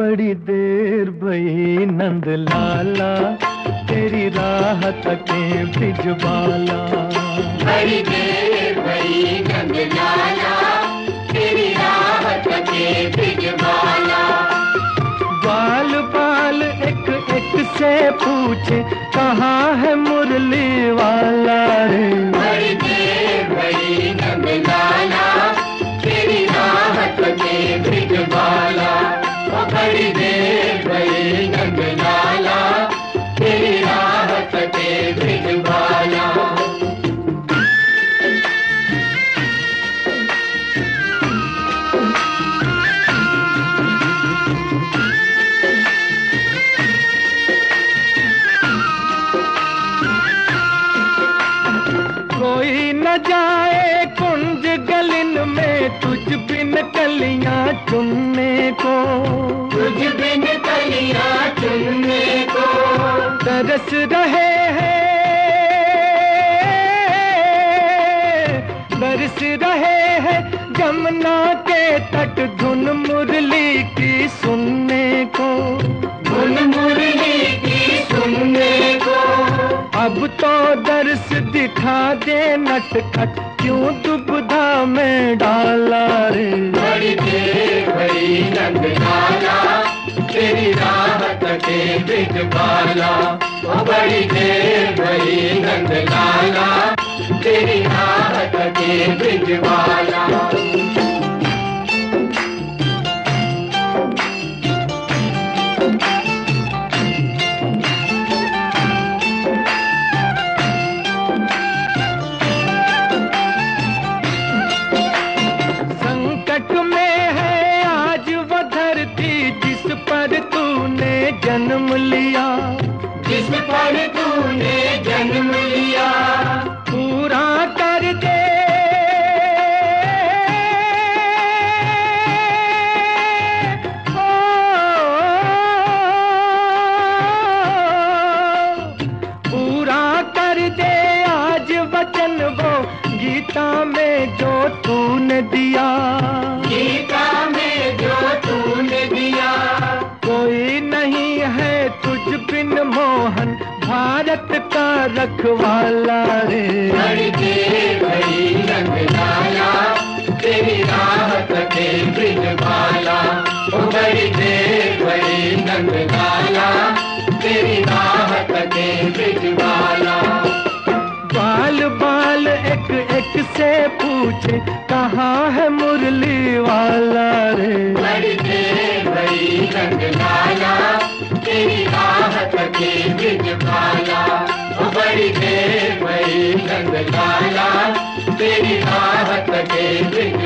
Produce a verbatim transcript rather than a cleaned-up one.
बड़ी देर भई नंद लाला, तेरी राह तके बिजबाला। बड़ी देर भई नंद लाला, तेरी राह तके बिजबाला। बाल बाल एक एक से पूछे, कहाँ है मुरली वाला रे। बड़ी देर भई नंद लाला, तेरी राह तके बिजबाला। बड़ी देर भई नंद लाला, तेरी राह तके बिजबाला। कोई न जाए कुंज गलिन में, तुझ बिन कलियां चुनने को। तुझ बिन कलियां चुनने को। तरस रहे हैं, बरस रहे हैं जमुना के तट, धुन मुरली की सुनने को। धुन मुरली की सुनने को। अब तो दर्श दिखा दे नटखट, क्यों दुविधा में डाला रे। बड़ी देर भई नंद लाला, तेरी राह तके बिजबाला। बड़ी देर भई नंद लाला, तेरी राह तके बिजबाला। जन्म लिया, जिस पर तूने जन्म लिया। पूरा कर दे, ओ, पूरा कर दे आज वचन वो, गीता में जो तूने दिया। गीता में जो तूने दिया। कोई नहीं है तुझ बिन मोहन, भारत का रखवाला रे। बड़ी देर भई नंद लाला, तेरी राह तके बिजबाला। बड़ी देर भई नंद लाला, तेरी राह तके बिजबाला। बाल बाल एक एक से पूछे, कहाँ है मुरली वाला रे। बड़ी देर भई नंद लाला, तेरी राह तके बिजबाला। बड़ी देर भई नंद लाला, तेरी राह तके बिजबाला।